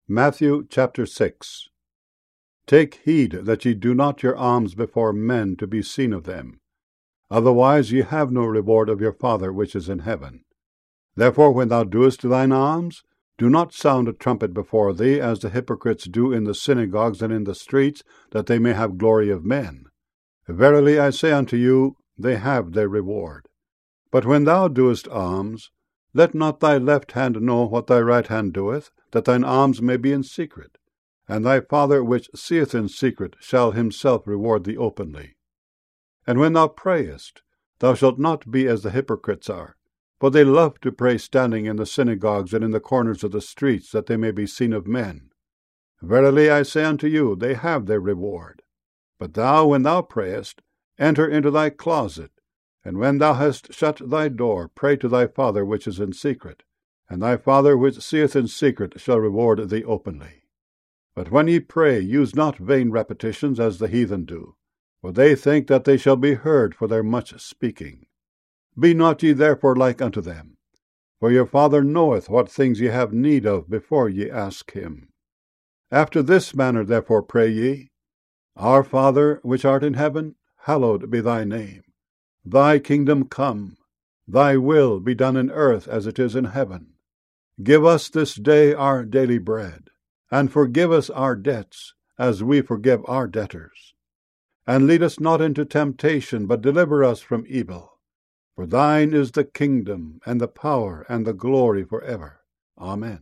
Matthew chapter 6. Take heed that ye do not your alms before men to be seen of them. Otherwise ye have no reward of your Father which is in heaven. Therefore when thou doest thine alms, do not sound a trumpet before thee, as the hypocrites do in the synagogues and in the streets, that they may have glory of men. Verily I say unto you, they have their reward. But when thou doest alms, let not thy left hand know what thy right hand doeth, that thine alms may be in secret. And thy Father which seeth in secret shall himself reward thee openly. And when thou prayest, thou shalt not be as the hypocrites are, for they love to pray standing in the synagogues and in the corners of the streets, that they may be seen of men. Verily I say unto you, they have their reward. But thou, when thou prayest, enter into thy closet, and when thou hast shut thy door, pray to thy Father which is in secret, and thy Father which seeth in secret shall reward thee openly. But when ye pray, use not vain repetitions, as the heathen do, for they think that they shall be heard for their much speaking. Be not ye therefore like unto them, for your Father knoweth what things ye have need of before ye ask him. After this manner therefore pray ye, Our Father which art in heaven, hallowed be thy name. Thy kingdom come, thy will be done in earth as it is in heaven. Give us this day our daily bread, and forgive us our debts, as we forgive our debtors. And lead us not into temptation, but deliver us from evil. For thine is the kingdom, and the power, and the glory forever. Amen.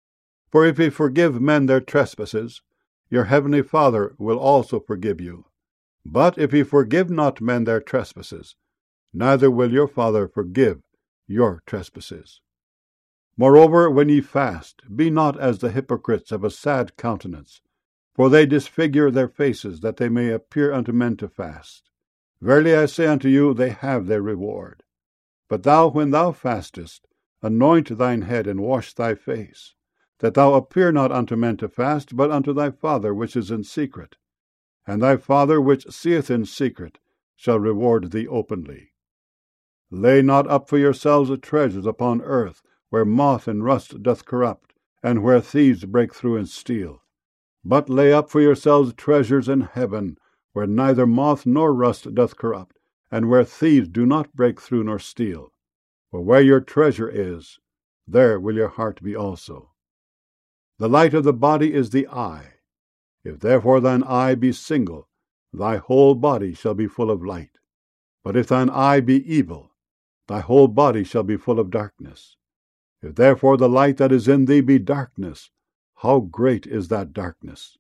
For if ye forgive men their trespasses, your heavenly Father will also forgive you. But if ye forgive not men their trespasses, neither will your Father forgive your trespasses. Moreover, when ye fast, be not as the hypocrites of a sad countenance, for they disfigure their faces, that they may appear unto men to fast. Verily I say unto you, they have their reward. But thou, when thou fastest, anoint thine head, and wash thy face, that thou appear not unto men to fast, but unto thy Father which is in secret. And thy Father which seeth in secret shall reward thee openly. Lay not up for yourselves treasures upon earth, where moth and rust doth corrupt, and where thieves break through and steal. But lay up for yourselves treasures in heaven, where neither moth nor rust doth corrupt, and where thieves do not break through nor steal. For where your treasure is, there will your heart be also. The light of the body is the eye. If therefore thine eye be single, thy whole body shall be full of light. But if thine eye be evil, thy whole body shall be full of darkness. If therefore the light that is in thee be darkness, how great is that darkness!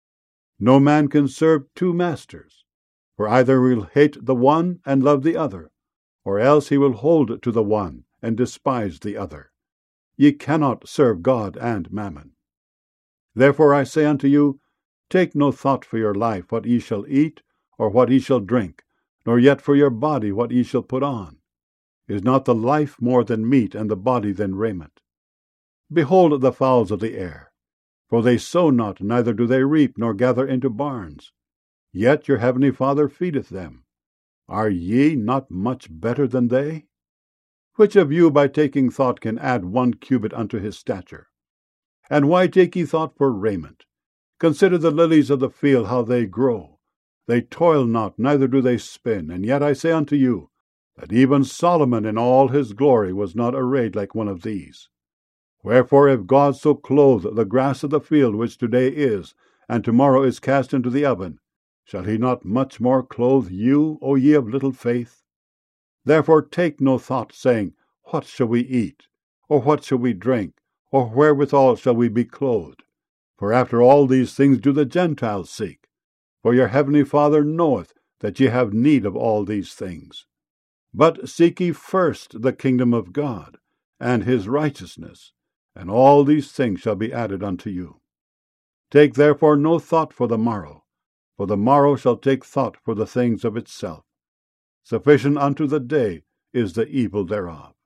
No man can serve two masters, for either he will hate the one and love the other, or else he will hold to the one and despise the other. Ye cannot serve God and mammon. Therefore I say unto you, take no thought for your life, what ye shall eat, or what ye shall drink, nor yet for your body, what ye shall put on. Is not the life more than meat, and the body than raiment? Behold the fowls of the air, for they sow not, neither do they reap, nor gather into barns. Yet your heavenly Father feedeth them. Are ye not much better than they? Which of you by taking thought can add 1 cubit unto his stature? And why take ye thought for raiment? Consider the lilies of the field, how they grow. They toil not, neither do they spin. And yet I say unto you, that even Solomon in all his glory was not arrayed like one of these. Wherefore if God so clothe the grass of the field, which today is, and tomorrow is cast into the oven, shall he not much more clothe you, O ye of little faith? Therefore take no thought, saying, What shall we eat? Or what shall we drink? Or wherewithal shall we be clothed? For after all these things do the Gentiles seek. For your heavenly Father knoweth that ye have need of all these things. But seek ye first the kingdom of God, and his righteousness, and all these things shall be added unto you. Take therefore no thought for the morrow shall take thought for the things of itself. Sufficient unto the day is the evil thereof.